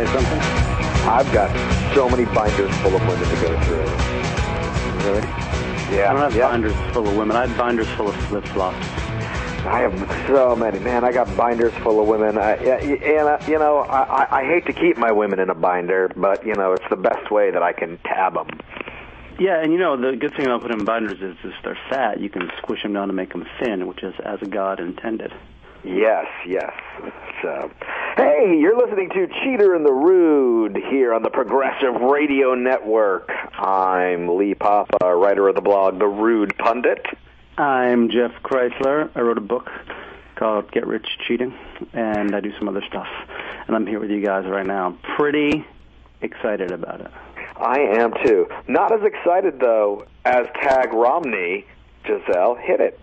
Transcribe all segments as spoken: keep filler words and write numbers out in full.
say something? I've got so many binders full of women to go through. Really? Yeah. I don't have yeah. binders full of women. I have binders full of flip-flops. I have so many. Man, I got binders full of women. I, and, uh, you know, I, I hate to keep my women in a binder, but, you know, it's the best way that I can tab them. Yeah, and, you know, the good thing about putting in binders is if they're fat, you can squish them down to make them thin, which is as God intended. Yes, yes. So, hey, you're listening to Cheater and the Rude here on the Progressive Radio Network. I'm Lee Papa, writer of the blog The Rude Pundit. I'm Jeff Chrysler. I wrote a book called Get Rich Cheating, and I do some other stuff. And I'm here with you guys right now. I'm pretty excited about it. I am, too. Not as excited, though, as Tag Romney. Giselle, hit it.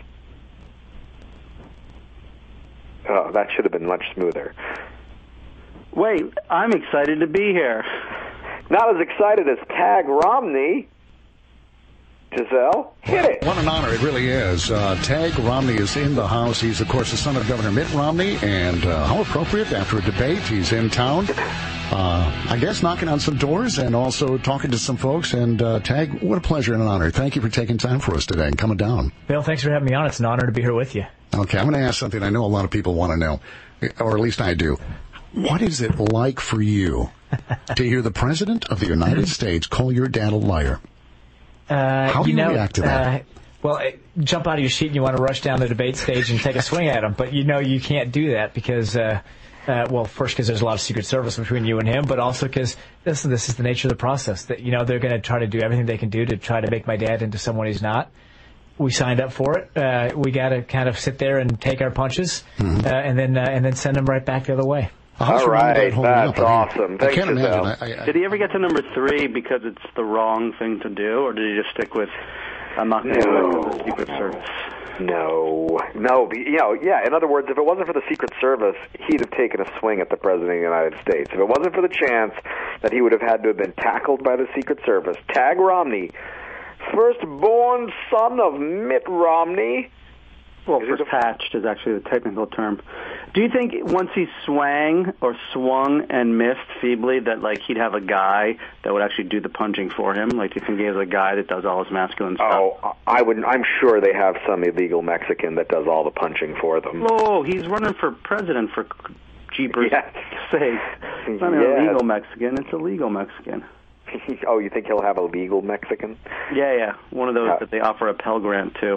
Oh, that should have been much smoother. Wait, I'm excited to be here. Not as excited as Tag Romney. Giselle, hit it. What an honor it really is. Uh, Tag Romney is in the house. He's, of course, the son of Governor Mitt Romney, and uh, how appropriate, after a debate, he's in town, uh, I guess knocking on some doors and also talking to some folks. And uh, Tag, what a pleasure and an honor. Thank you for taking time for us today and coming down. Bill, thanks for having me on. It's an honor to be here with you. Okay, I'm going to ask something I know a lot of people want to know, or at least I do. What is it like for you to hear the President of the United States call your dad a liar? Uh, How do you, you know, react to that? Uh, well, uh, jump out of your seat and you want to rush down the debate stage and take a swing at him, but you know you can't do that because, uh, uh, well, first because there's a lot of Secret Service between you and him, but also because this, this is the nature of the process. That you know they're going to try to do everything they can do to try to make my dad into someone he's not. We signed up for it. Uh, we got to kind of sit there and take our punches, mm-hmm. uh, and then uh, and then send them right back the other way. All right, that's awesome. Thanks, I can't imagine. I, I, did he ever get to number three because it's the wrong thing to do, or did he just stick with, I'm not going to do it for the Secret Service? No, no, you know, yeah, in other words, if it wasn't for the Secret Service, he'd have taken a swing at the President of the United States. If it wasn't for the chance that he would have had to have been tackled by the Secret Service, Tag Romney, firstborn son of Mitt Romney. Well, first patched is actually the technical term. Do you think once he swang or swung and missed feebly that, like, he'd have a guy that would actually do the punching for him? Like, do you think he has a guy that does all his masculine stuff? Oh, I would. I'm sure they have some illegal Mexican that does all the punching for them. Oh, he's running for president, for jeepers' yes. sake. It's not yes. an illegal Mexican, it's a legal Mexican. Oh, you think he'll have a legal Mexican? Yeah, yeah. One of those uh, that they offer a Pell Grant to.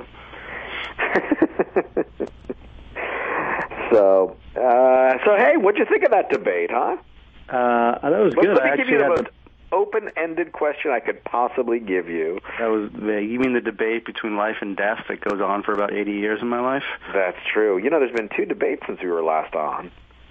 so, uh, so hey, what'd you think of that debate, huh? Uh, that was let, good. Let me I give you the most the... open-ended question I could possibly give you. That was the, you mean the debate between life and death that goes on for about eighty years in my life? That's true. You know, there's been two debates since we were last on.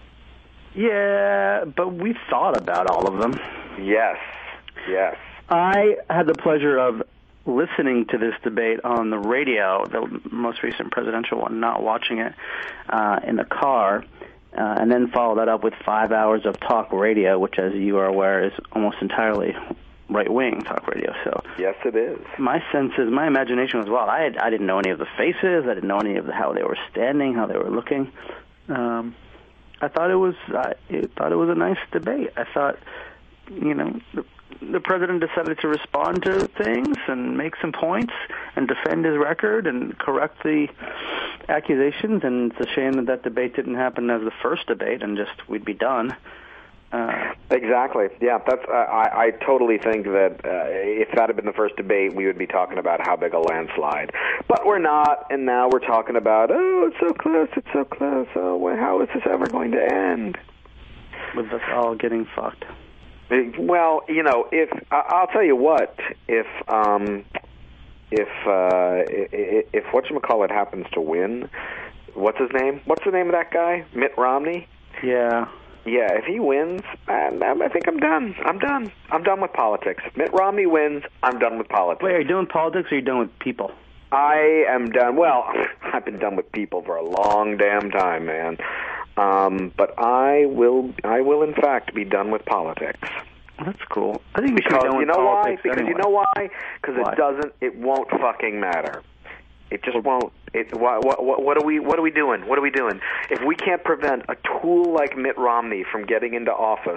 Yeah, but we've thought about all of them. Yes, yes. I had the pleasure of listening to this debate on the radio, the most recent presidential one, not watching it uh, in the car, uh, and then follow that up with five hours of talk radio, which, as you are aware, is almost entirely right-wing talk radio. So yes, it is. My sense is, my imagination was wild. I, had, I didn't know any of the faces. I didn't know any of the, how they were standing, how they were looking. Um, I thought it was. I thought it was a nice debate. I thought, you know, the, the president decided to respond to things and make some points and defend his record and correct the accusations. And it's a shame that that debate didn't happen as the first debate and just we'd be done. Uh, exactly. Yeah, that's. Uh, I, I totally think that uh, if that had been the first debate, we would be talking about how big a landslide. But we're not, and now we're talking about, oh, it's so close, it's so close. Oh, well, how is this ever going to end? With us all getting fucked. Well, you know, if I'll tell you what, if um, if uh, if whatchamacallit happens to win, what's his name? What's the name of that guy? Mitt Romney? Yeah. Yeah, if he wins, I, I think I'm done. I'm done. I'm done with politics. If Mitt Romney wins, I'm done with politics. Wait, are you done with politics or are you done with people? I am done. Well, I've been done with people for a long damn time, man. Um, but I will, I will in fact be done with politics. That's cool. I think we should because be done you with know why? politics Because anyway. you know why? Because Why? it doesn't. It won't fucking matter. It just won't. It, what, what, what are we? What are we doing? What are we doing? If we can't prevent a tool like Mitt Romney from getting into office,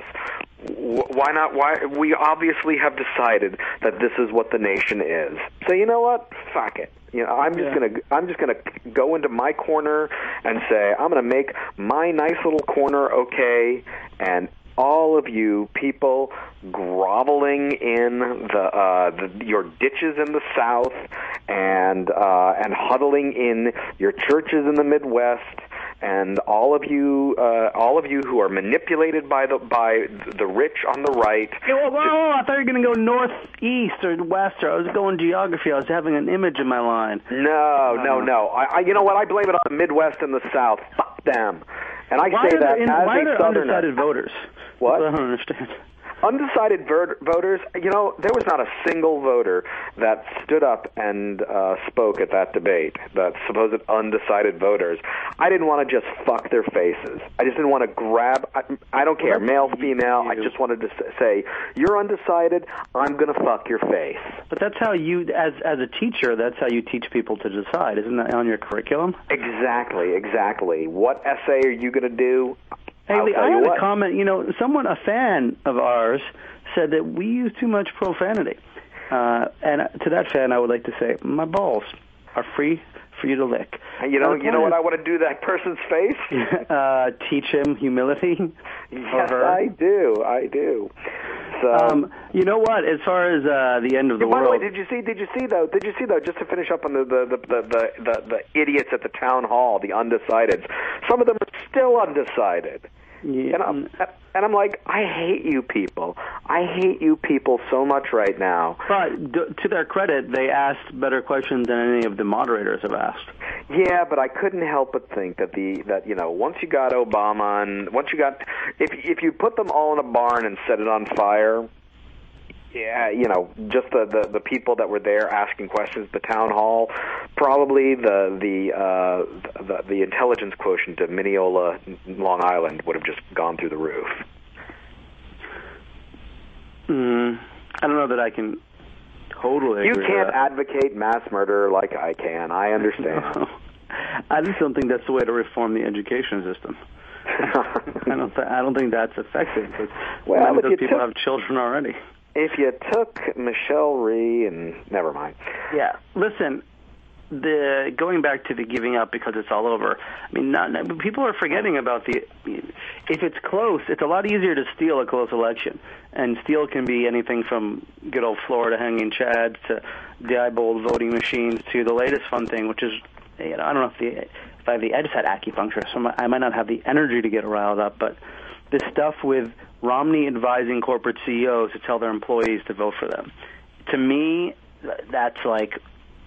wh- why not? Why we obviously have decided that this is what the nation is. So you know what? Fuck it. You know, I'm just yeah. gonna I'm just gonna go into my corner and say I'm gonna make my nice little corner okay, and all of you people groveling in the, uh, the your ditches in the South and uh, and huddling in your churches in the Midwest, and all of you uh, all of you who are manipulated by the by the rich on the right. Hey, whoa, whoa, whoa, I thought you were going to go northeast or west, or I was going geography. I was having an image in my line. No, no, no. I, I you know what? I blame it on the Midwest and the South. Fuck them. And I why say that in, as why a are there Southerner. Undecided voters? What? I don't understand. Undecided ver- voters, you know, there was not a single voter that stood up and uh, spoke at that debate, that supposed undecided voters. I didn't want to just fuck their faces. I just didn't want to grab, I, I don't care, male, female, I just wanted to say, you're undecided, I'm going to fuck your face. But that's how you, as as a teacher, that's how you teach people to decide. Isn't that on your curriculum? Exactly, exactly. What essay are you going to do? Hey, Lee, I had what. a comment. You know, someone, a fan of ours, said that we use too much profanity. Uh, and to that fan, I would like to say, my balls are free for you to lick. You know, you know what I want to do to that person's face? uh, teach him humility. Yes, I do. I do. So, um, you know what? As far as uh, the end of the by world. By the way, did you see? Did you see though? Did you see though? Just to finish up on the the the the, the, the, the idiots at the town hall, the undecideds. Some of them are still undecided. Yeah. And I'm, and I'm like, I hate you people. I hate you people so much right now. But d- to their credit, they asked better questions than any of the moderators have asked. Yeah, but I couldn't help but think that the that you know once you got Obama and once you got if if you put them all in a barn and set it on fire. Yeah, you know, just the, the, the people that were there asking questions at the town hall, probably the the, uh, the the intelligence quotient of Mineola, Long Island, would have just gone through the roof. Mm, I don't know that I can totally. You agree can't with that. advocate mass murder like I can. I understand. No. I just don't think that's the way to reform the education system. I don't. Th- I don't think that's effective because well, many of those people took- have children already. If you took Michelle Rhee and never mind. Yeah, listen. The going back to the giving up because it's all over. I mean, not, not, people are forgetting about the. If it's close, it's a lot easier to steal a close election, and steal can be anything from good old Florida hanging chads to Diebold voting machines to the latest fun thing, which is, you know, I don't know if the if I have the I just had acupuncture, so I might not have the energy to get riled up, but this stuff with Romney advising corporate C E Os to tell their employees to vote for them. To me, that's like,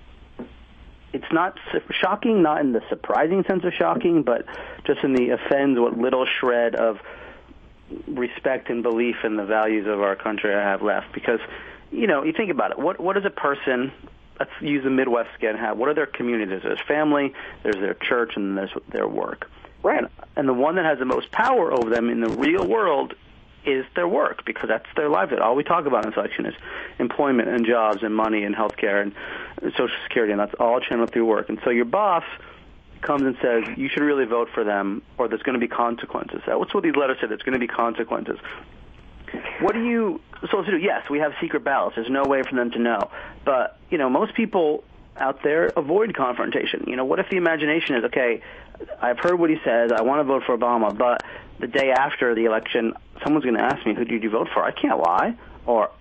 it's not shocking, not in the surprising sense of shocking, but just in the offends what little shred of respect and belief in the values of our country I have left. Because, you know, you think about it. What what does a person, let's use the Midwest again, have? What are their communities? There's family, there's their church, and there's their work. Right. And, and the one that has the most power over them in the real world is their work, because that's their livelihood. All we talk about in this election is employment and jobs and money and health care and Social Security, and that's all channeled through work. And so your boss comes and says, you should really vote for them, or there's going to be consequences. That's what these letters said, there's going to be consequences. What do you supposed to do? Yes, we have secret ballots. There's no way for them to know. But, you know, most people out there avoid confrontation. You know, what if the imagination is, okay, I've heard what he says, I want to vote for Obama, but the day after the election, someone's going to ask me, who did you vote for? I can't lie. Or,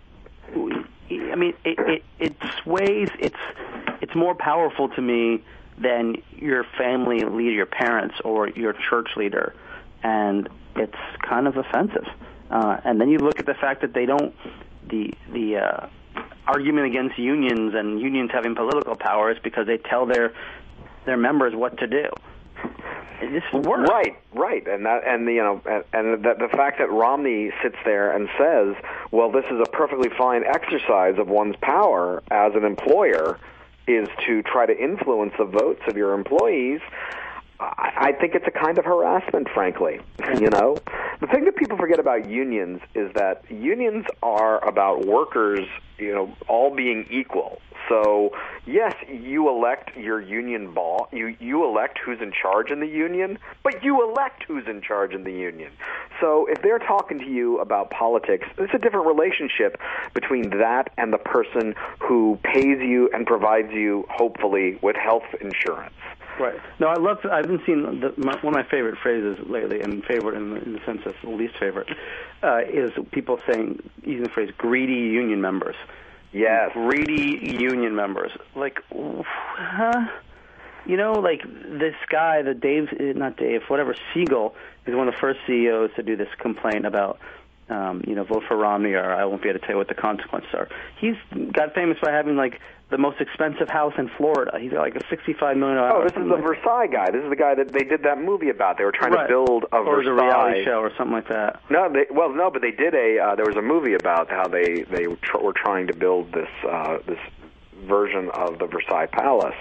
I mean, it, it, it sways, it's, it's more powerful to me than your family leader, your parents, or your church leader. And it's kind of offensive. Uh, and then you look at the fact that they don't, the, the, uh, argument against unions and unions having political power is because they tell their their members what to do. This works. Right, right, and that, and the, you know, and, and the, the fact that Romney sits there and says, "Well, this is a perfectly fine exercise of one's power as an employer, is to try to influence the votes of your employees." I think it's a kind of harassment, frankly, you know, The thing that people forget about unions is that unions are about workers, you know, all being equal. So, yes, you elect your union boss, you, you elect who's in charge in the union, but you elect who's in charge in the union. So if they're talking to you about politics, it's a different relationship between that and the person who pays you and provides you, hopefully, with health insurance. Right. No, I love. I've been seeing the, my, one of my favorite phrases lately, and favorite in the, in the sense of the least favorite, uh, is people saying using the phrase "greedy union members." Yes. Greedy union members. Like, huh? You know, like this guy, the Dave, not Dave, whatever, Siegel is one of the first C E Os to do this complaint about, um, you know, vote for Romney or I won't be able to tell you what the consequences are. He's got famous by having, like, the most expensive house in Florida. He's got, like, a sixty-five million dollars house. Oh, this is the like Versailles guy. This is the guy that they did that movie about. They were trying right. to build a or Versailles. Or a reality show or something like that. No, they, well, no, but they did a, uh, there was a movie about how they, they tr- were trying to build this, uh, this version of the Versailles Palace.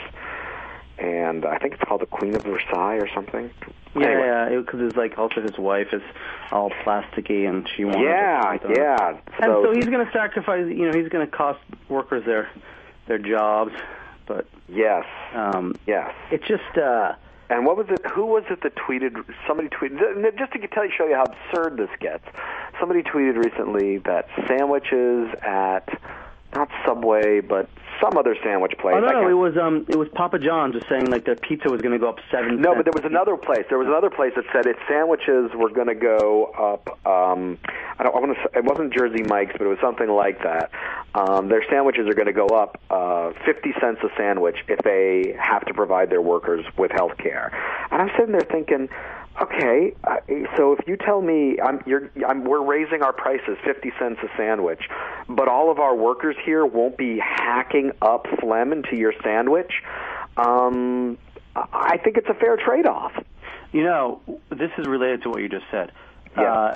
And I think it's called the Queen of Versailles or something. Yeah, anyway. yeah, because it's like also his wife is all plasticky and she wants. Yeah, yeah. And so, so he's going to sacrifice. You know, he's going to cost workers their their jobs. But yes, um, yes. It's just. Uh, and what was it? Who was it that tweeted? Somebody tweeted. Just to tell you, show you how absurd this gets. Somebody tweeted recently that sandwiches at not Subway, but some other sandwich place. Oh no, no, it was um, it was Papa John's was saying like their pizza was going to go up seven. No, but there was another place. There was another place that said its sandwiches were going to go up. Um, I don't. I want to. It wasn't Jersey Mike's, but it was something like that. Um, their sandwiches are going to go up uh, fifty cents a sandwich if they have to provide their workers with health care. And I'm sitting there thinking, okay, uh, so if you tell me I'm, you're, I'm, we're raising our prices fifty cents a sandwich, but all of our workers here won't be hacking up phlegm into your sandwich, um, I think it's a fair trade-off. You know, this is related to what you just said. Yeah. Uh,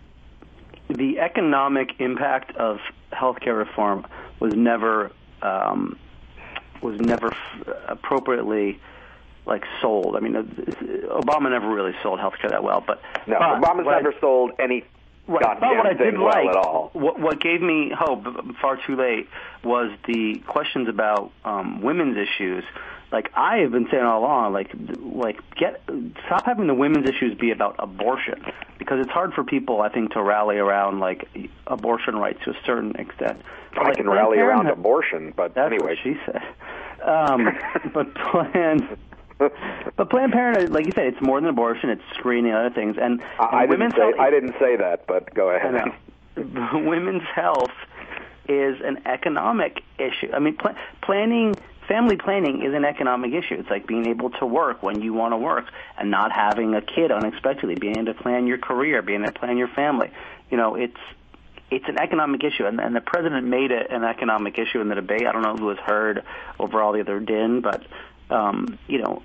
the economic impact of healthcare reform was never um, was never f- appropriately like sold. I mean, Obama never really sold healthcare that well, but no, but Obama's never I, sold any right, goddamn what I thing did well like, at all. What, what gave me hope, far too late, was the questions about um, women's issues. Like I have been saying all along, like like get stop having the women's issues be about abortion, because it's hard for people, I think, to rally around like abortion rights to a certain extent. I like, can rally Planned around Parenthood, abortion, but that's anyway, what she said. Um, but Planned. But Planned Parenthood, like you said, it's more than abortion. It's screening and other things. And, I, and I women's didn't say health, I didn't say that, but go ahead. I know. Women's health is an economic issue. I mean, pl- planning, family planning is an economic issue. It's like being able to work when you want to work and not having a kid unexpectedly, being able to plan your career, being able to plan your family. You know, it's it's an economic issue, and, and the president made it an economic issue in the debate. I don't know who was heard over all the other din, but um, you know,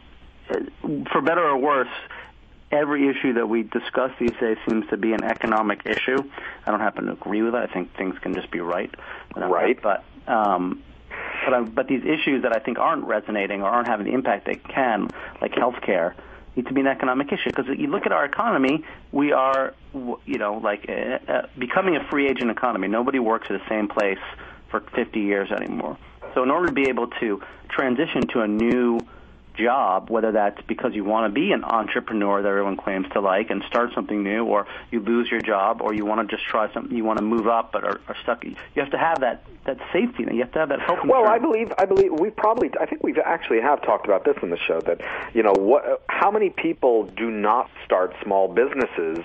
for better or worse, every issue that we discuss these days seems to be an economic issue. I don't happen to agree with it. I think things can just be right. Right. But um, but um, but these issues that I think aren't resonating or aren't having the impact they can, like healthcare, need to be an economic issue. Because you look at our economy, we are, you know, like uh, uh, becoming a free agent economy. Nobody works at the same place for fifty years anymore. So in order to be able to transition to a new job, whether that's because you want to be an entrepreneur that everyone claims to like and start something new, or you lose your job, or you want to just try something, you want to move up but are, are stuck. You have to have that, that safety net. You have to have that health insurance. Well, I believe I believe we probably I think we've actually have talked about this in the show, that you know what how many people do not start small businesses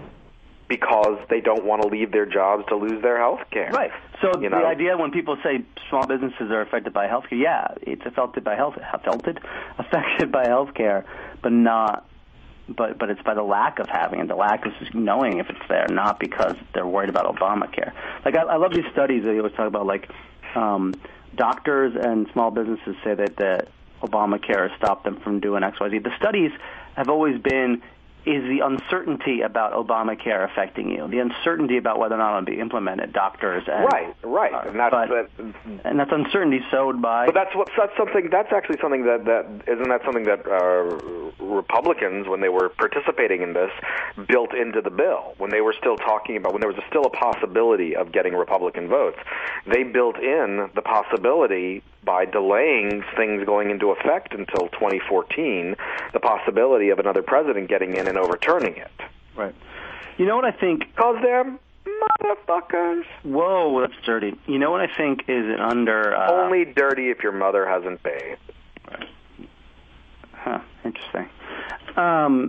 because they don't want to leave their jobs to lose their health care. Right. So you the know? idea when people say small businesses are affected by health care, yeah, it's affected by health, affected, affected by health care, but not, but but it's by the lack of having it, the lack of knowing if it's there, not because they're worried about Obamacare. Like I, I love these studies that you always talk about, like um, doctors and small businesses say that that Obamacare has stopped them from doing X, Y, Z. The studies have always been, is the uncertainty about Obamacare affecting you? The uncertainty about whether or not it'll be implemented, doctors and right, right, uh, and that's but, that, and that's uncertainty sowed by. But that's what that's something that's actually something that that isn't that something that uh, Republicans, when they were participating in this, built into the bill. When they were still talking about, when there was still a possibility of getting Republican votes, they built in the possibility by delaying things going into effect until twenty fourteen, the possibility of another president getting in and overturning it. Right. You know what I think? Because they're motherfuckers. Whoa, that's dirty. You know what I think is an under... Uh, Only dirty if your mother hasn't bathed. Right. Huh, interesting. Um,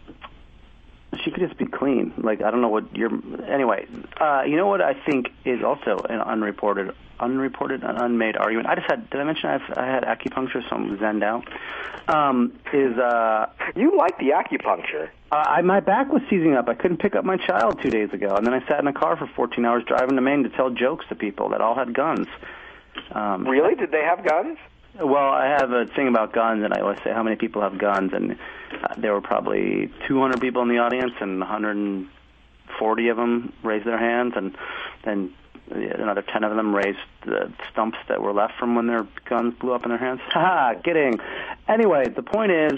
she could just be clean. Like, I don't know what you're... Anyway, uh, you know what I think is also an unreported, unreported, an unmade argument? I just had... Did I mention I've, I had acupuncture, so I'm zenned out? Um, is... Uh, you like the acupuncture. Uh, I, my back was seizing up. I couldn't pick up my child two days ago, and then I sat in a car for fourteen hours driving to Maine to tell jokes to people that all had guns. Um, really? Did they have guns? Well, I have a thing about guns, and I always say how many people have guns, and uh, there were probably two hundred people in the audience, and one hundred forty of them raised their hands, and then another ten of them raised the stumps that were left from when their guns blew up in their hands. Ha ha, kidding. Anyway, the point is,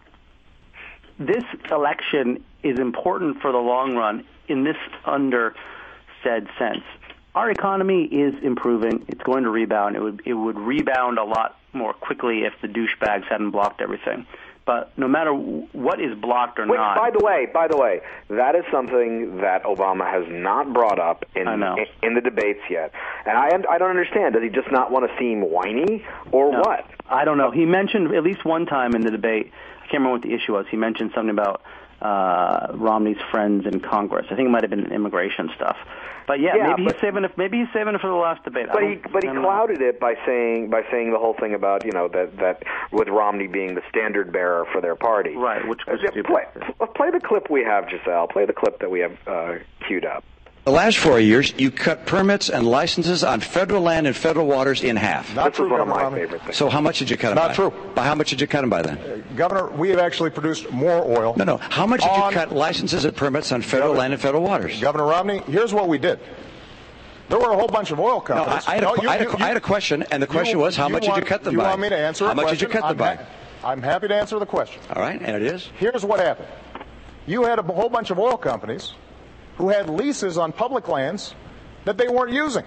this election is important for the long run in this under said sense. Our economy is improving. It's going to rebound. It would it would rebound a lot more quickly if the douchebags hadn't blocked everything. But no matter what is blocked or Wait, not... By the way, by the way, that is something that Obama has not brought up in in, in the debates yet. And I I don't understand. Does he just not want to seem whiny or no, what? I don't know. He mentioned at least one time in the debate, I can't remember what the issue was, he mentioned something about uh, Romney's friends in Congress. I think it might have been immigration stuff. But yeah, yeah maybe but, he's saving it. Maybe he's saving it for the last debate. But he, but he clouded it by saying, by saying the whole thing about, you know, that that with Romney being the standard bearer for their party. Right. Which was uh, play, play the clip we have, Giselle. Play the clip that we have uh, queued up. The last four years, you cut permits and licenses on federal land and federal waters in half. Not this true, is one Governor of my favorite things. So how much did you cut them Not by? true. By how much did you cut them by then? Uh, Governor, we have actually produced more oil. No, no. How much did on, you cut licenses and permits on federal Governor, land and federal waters? Governor Romney, here's what we did. There were a whole bunch of oil companies. No, I, I, had, no, a, you, I, had, you, a, I had a question, and the question you, was, how you much want, did you cut them you by? You want me to answer How a much question? did you cut I'm them by? Ha- I'm happy to answer the question. All right, and it is? Here's what happened. You had a whole bunch of oil companies who had leases on public lands that they weren't using.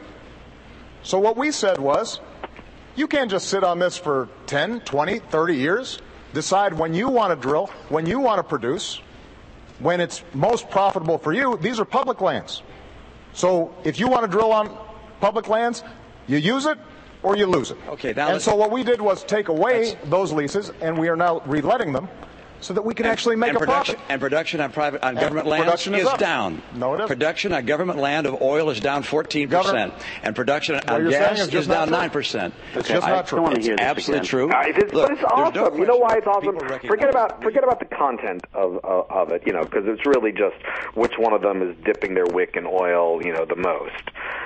So what we said was, you can't just sit on this for ten, twenty, thirty years, decide when you want to drill, when you want to produce, when it's most profitable for you. These are public lands. So if you want to drill on public lands, you use it or you lose it. Okay, now and so what we did was take away those leases, and we are now reletting them so that we can and, actually make and a production, profit. And production on private on government land is, is up. down. No, it isn't. Production on government land of oil is down fourteen percent, and production on gas is, is down nine percent. It's just not true. It's absolutely true. Uh, it's, Look, but it's awesome. No you know why it's awesome? Forget Forget about forget about the content of uh, of it. You know, because it's really just which one of them is dipping their wick in oil. You know, the most.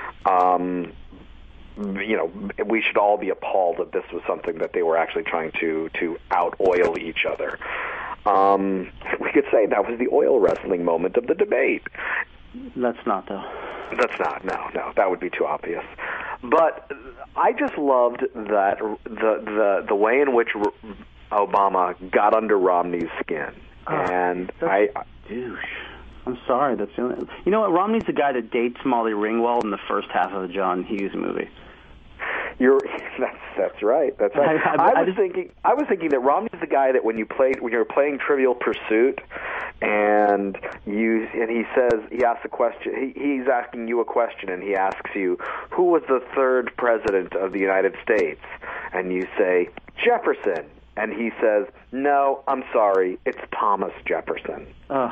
Um, you know, we should all be appalled that this was something that they were actually trying to to out oil each other. Um, we could say that was the oil wrestling moment of the debate. That's not, though. That's not. No, no, that would be too obvious. But I just loved that the the the way in which Obama got under Romney's skin, uh, and I. Douche. I'm sorry. That's the only, you know what? Romney's the guy that dates Molly Ringwald in the first half of the John Hughes movie. You're that's that's right. That's right. I, I, I, I was just, thinking. I was thinking that Romney's the guy that when you play when you're playing Trivial Pursuit, and you and he says he asks a question. He, he's asking you a question, and he asks you, "Who was the third president of the United States?" And you say Jefferson, and he says, "No, I'm sorry, it's Thomas Jefferson." Ugh.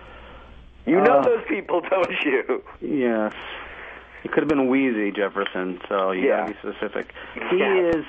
You know uh, those people, don't you? Yes. It could have been Wheezy Jefferson, so you yeah. gotta be specific. He yeah. is.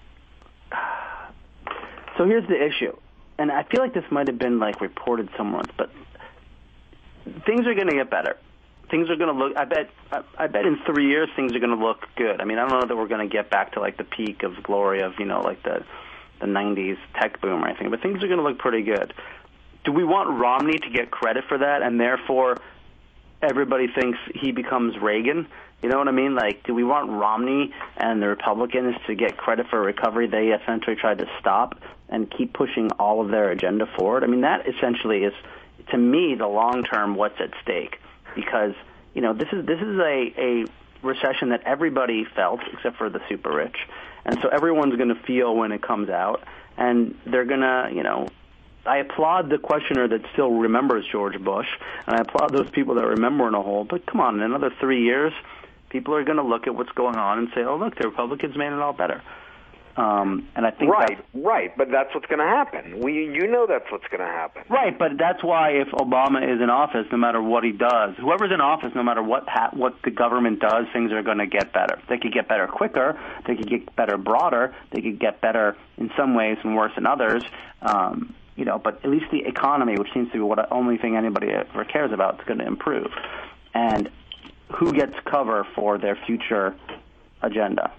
So here's the issue, and I feel like this might have been like reported somewhere else, but things are going to get better. Things are going to look. I bet. I, I bet in three years things are going to look good. I mean, I don't know that we're going to get back to like the peak of glory of you know like the the nineties tech boom or anything, but things are going to look pretty good. Do we want Romney to get credit for that, and therefore everybody thinks he becomes Reagan? You know what I mean? Like, do we want Romney and the Republicans to get credit for a recovery they essentially tried to stop, and keep pushing all of their agenda forward. I mean, that essentially is, to me, the long-term what's at stake, because, you know, this is this is a, a recession that everybody felt except for the super rich, and so everyone's going to feel when it comes out, and they're going to, you know, I applaud the questioner that still remembers George Bush, and I applaud those people that remember in a hole, but come on, in another three years, people are going to look at what's going on and say, oh, look, the Republicans made it all better. Um, and I think right, that's, right, but that's what's going to happen. We, you know, that's what's going to happen. Right, but that's why if Obama is in office, no matter what he does, whoever's in office, no matter what ha- what the government does, things are going to get better. They could get better quicker. They could get better broader. They could get better in some ways and worse in others. Um, you know, but at least the economy, which seems to be what the only thing anybody ever cares about, is going to improve. And who gets cover for their future agenda?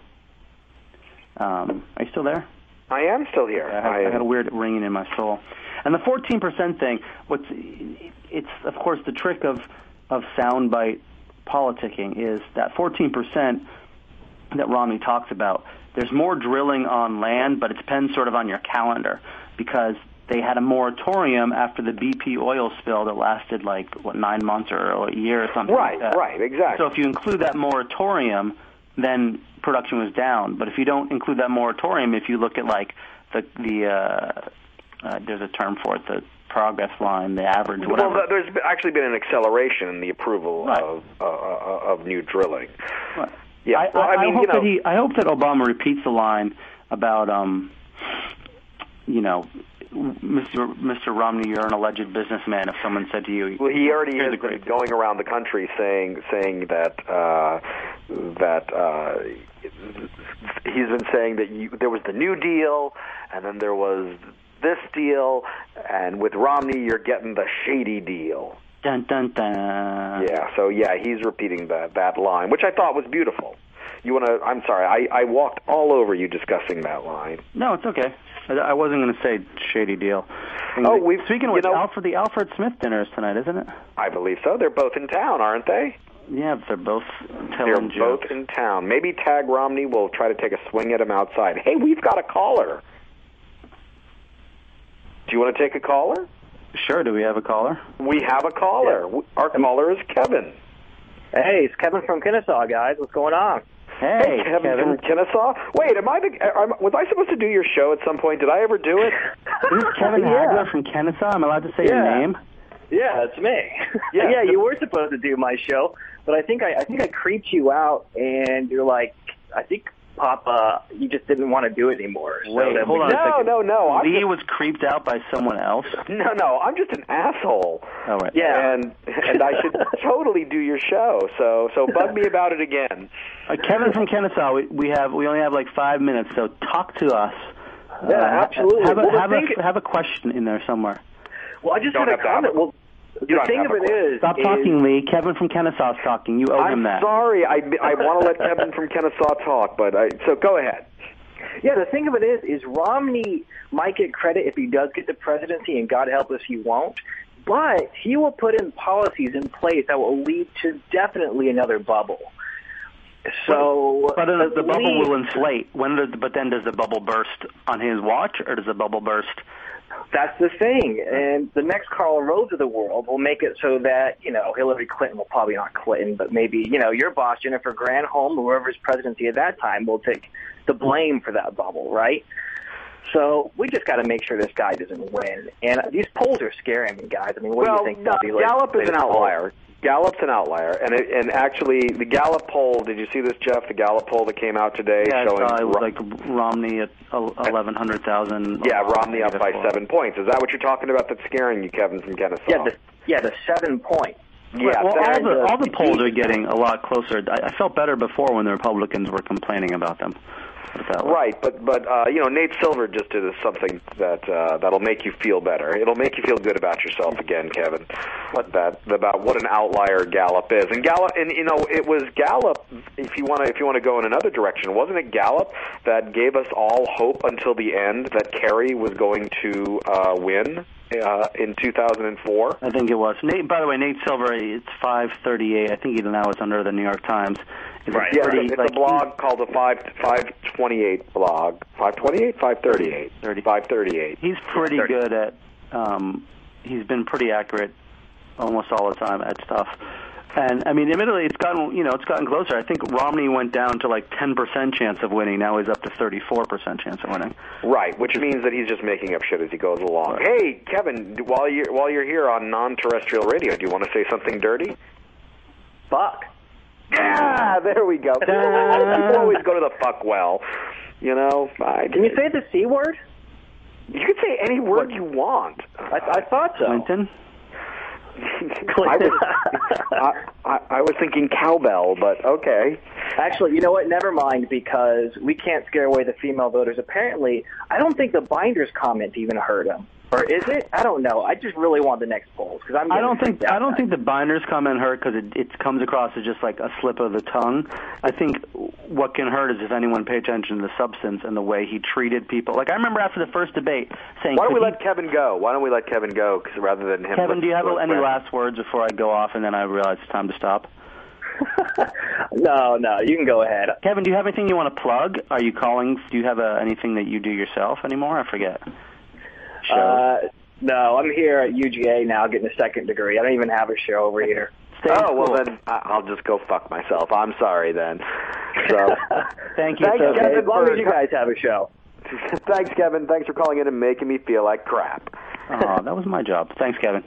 Um, are you still there? I am still here. I, had, I, I had a weird ringing in my soul. And the fourteen percent thing, what's it's of course the trick of of soundbite politicking is that fourteen percent that Romney talks about. There's more drilling on land, but it depends sort of on your calendar, because they had a moratorium after the B P oil spill that lasted like what nine months or a year or something. Right, like that. right, exactly. So if you include that moratorium, then production was down. But if you don't include that moratorium, if you look at like the the uh, uh, there's a term for it, the progress line, the average, whatever. Well, there's actually been an acceleration in the approval right. of uh, of new drilling. Right. Yeah, I, well, I, I mean, I hope you know, that he, I hope that Obama repeats the line about, um, you know, Mister Mister Romney, you're an alleged businessman. If someone said to you, well, he already has been going around the country saying saying that uh, that uh, he's been saying that you, there was the New Deal, and then there was this deal, and with Romney, you're getting the shady deal. Dun dun dun. Yeah. So yeah, he's repeating that that line, which I thought was beautiful. You want to? I'm sorry, I, I walked all over you discussing that line. No, it's okay. I, I wasn't going to say shady deal. And oh, the, we've speaking of which, which, Alfred, the Alfred Smith dinner is tonight, isn't it? I believe so. They're both in town, aren't they? Yeah, they're both They're telling jokes. both in town. Maybe Tag Romney will try to take a swing at him outside. Hey, we've got a caller. Do you want to take a caller? Sure. Do we have a caller? We have a caller. Yeah. Our caller is Kevin. Hey, it's Kevin from Kennesaw, guys. What's going on? Hey, hey Kevin, Kevin from Kennesaw. Wait, am I the? Am, was I supposed to do your show at some point? Did I ever do it? Is this Kevin yeah. Hagler from Kennesaw? I'm allowed to say yeah. your name? Yeah, that's me. Yeah, yeah, you were supposed to do my show, but I think I, I think I creeped you out, and you're like, I think Papa, you just didn't want to do it anymore. So Wait, hold on no, a second. No, no, no. Lee just, was creeped out by someone else? No, no, I'm just an asshole. Oh, right. Yeah. And and I should totally do your show, so so bug me about it again. Uh, Kevin from Kennesaw, we, we have we only have like five minutes, so talk to us. Yeah, uh, absolutely. Have a, well, have, thing, a, have a question in there somewhere. Well, I just Don't had a comment. Well, You the thing of it is... Stop is, talking, Lee. Kevin from Kennesaw is talking. You owe I'm him that. I'm sorry. I, I want to let Kevin from Kennesaw talk, but I, so go ahead. Yeah, the thing of it is, is Romney might get credit if he does get the presidency, and God help us, he won't. But he will put in policies in place that will lead to definitely another bubble. So, but uh, the Lee, bubble will inflate. When does, but then does the bubble burst on his watch, or does the bubble burst? That's the thing. And the next Karl Rove of the world will make it so that, you know, Hillary Clinton, well, probably not Clinton, but maybe, you know, your boss, Jennifer Granholm, or whoever's presidency at that time, will take the blame for that bubble, right? So we just got to make sure this guy doesn't win. And uh, these polls are scaring me, guys. I mean, what well, do you think? Well, Bobby, like, Gallup is an outlier. Galup's an outlier, and it, and actually, the Gallup poll. Did you see this, Jeff? The Gallup poll that came out today yeah, showing I saw it was like Romney at eleven hundred thousand. Yeah, Romney up by seven points. Is that what you're talking about? That's scaring you, Kevin from Kennesaw? Yeah, the, yeah, the seven point. Yeah, well, all the all the polls are getting a lot closer. I, I felt better before when the Republicans were complaining about them. Right, but but uh, you know, Nate Silver just did something that uh, that'll make you feel better. It'll make you feel good about yourself again, Kevin. What that about what an outlier Gallup is, and Gallup, and you know, it was Gallup. If you want to, if you want to go in another direction, wasn't it Gallup that gave us all hope until the end that Kerry was going to uh, win uh, in two thousand four. I think it was. Nate, by the way, Nate Silver, it's five thirty-eight. I think even now it's under the New York Times. It's right. Yeah, pretty, it's like, a blog called the five five twenty eight blog. Five twenty eight, five thirty eight, thirty five thirty eight. He's pretty good at. Um, he's been pretty accurate almost all the time at stuff. And I mean, admittedly, it's gotten you know it's gotten closer. I think Romney went down to like ten percent chance of winning. Now he's up to thirty-four percent chance of winning. Right, which means that he's just making up shit as he goes along. Right. Hey, Kevin, while you're while you're here on non-terrestrial radio, do you want to say something dirty? Fuck. Yeah, there we go. People always go to the fuck well. You know. I, Can you say the C word? You can say any word you want. I, I thought so. Clinton. I, was, I, I, I was thinking cowbell, but okay. Actually, you know what? Never mind, because we can't scare away the female voters. Apparently, I don't think the Binders comment even hurt him. Or is it? I don't know. I just really want the next polls because I'm. I don't think I don't think the Binders comment hurt because it, it comes across as just like a slip of the tongue. I think what can hurt is if anyone pay attention to the substance and the way he treated people. Like I remember after the first debate saying, "Why don't we he, let Kevin go? Why don't we let Kevin go? Cause rather than him." Kevin, do you have any last words before I go off and then I realize it's time to stop? no, no, you can go ahead. Kevin, do you have anything you want to plug? Are you calling? Do you have uh, anything that you do yourself anymore? I forget. Show. Uh, no, I'm here at U G A now getting a second degree. I don't even have a show over here. Stay oh, cool. Well, then I'll just go fuck myself. I'm sorry, then. So, Thank you. Thanks, so Kevin, as long as you guys have a show. Thanks, Kevin. Thanks for calling in and making me feel like crap. Oh, that was my job. Thanks, Kevin.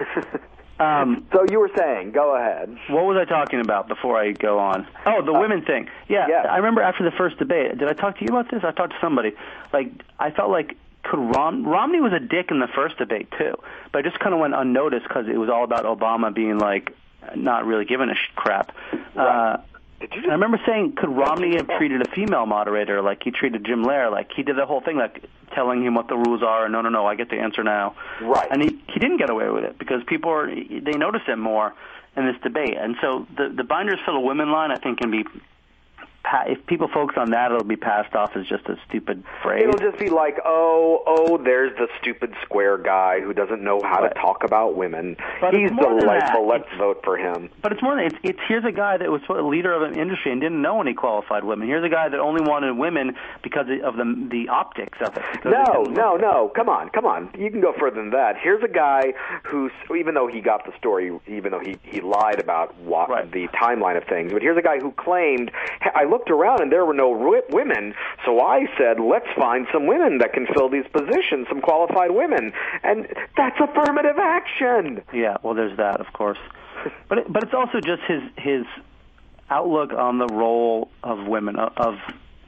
Um, so you were saying, go ahead. What was I talking about before I go on? Oh, the uh, women thing. Yeah, yeah, I remember after the first debate. Did I talk to you about this? I talked to somebody. Like, I felt like could Rom- Romney was a dick in the first debate too, but it just kind of went unnoticed because it was all about Obama being like not really giving a sh- crap. Right. Uh, Did you just... I remember saying, could Romney have treated a female moderator like he treated Jim Lehrer? Like he did the whole thing, like telling him what the rules are. And no, no, no, I get the answer now. Right. And he he didn't get away with it because people are they notice it more in this debate. And so the the Binders Full of Women line, I think, can be. If people focus on that, it'll be passed off as just a stupid phrase. It'll just be like, oh, oh, there's the stupid square guy who doesn't know how but, to talk about women. But He's delightful. Let's it's, vote for him. But it's more than it's, it's. Here's a guy that was a leader of an industry and didn't know any qualified women. Here's a guy that only wanted women because of the the optics of it. No, no, no. Come on, come on. You can go further than that. Here's a guy who's, even though he got the story, even though he, he lied about what, right. the timeline of things, but here's a guy who claimed, I looked around and there were no women, so I said, let's find some women that can fill these positions, some qualified women. And that's affirmative action. Yeah, well, there's that, of course. But it, but it's also just his his outlook on the role of women, of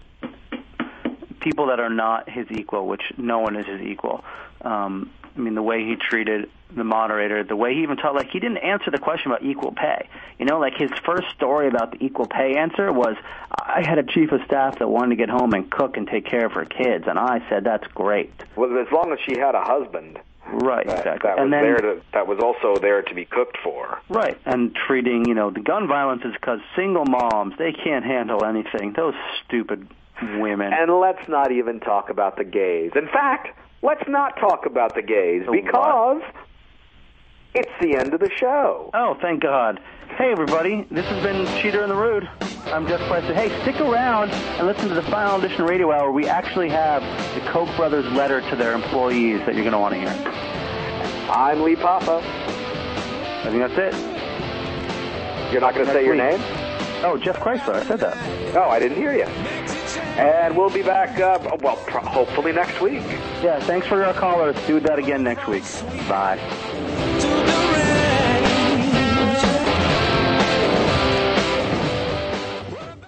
people that are not his equal, which no one is his equal. Um, I mean, the way he treated the moderator, the way he even taught, like, he didn't answer the question about equal pay. You know, like, his first story about the equal pay answer was, I had a chief of staff that wanted to get home and cook and take care of her kids, and I said, that's great. Well, as long as she had a husband. Right, that, exactly. That was, and then, there to, that was also there to be cooked for. Right, and treating, you know, the gun violence is because single moms, they can't handle anything. Those stupid women. And let's not even talk about the gays. In fact, let's not talk about the gays the because what? It's the end of the show. Oh, thank God. Hey, everybody. This has been Cheater and the Rude. I'm Jeff Preston. Hey, stick around and listen to the Final Edition Radio Hour. We actually have the Koch brothers' letter to their employees that you're going to want to hear. I'm Lee Papa. I think that's it. You're not going to say your week. name? Oh, Jeff Chrysler. I said that. Oh, I didn't hear you. And we'll be back, uh, well, pro- hopefully next week. Yeah, thanks for our callers. Do that again next week. Bye.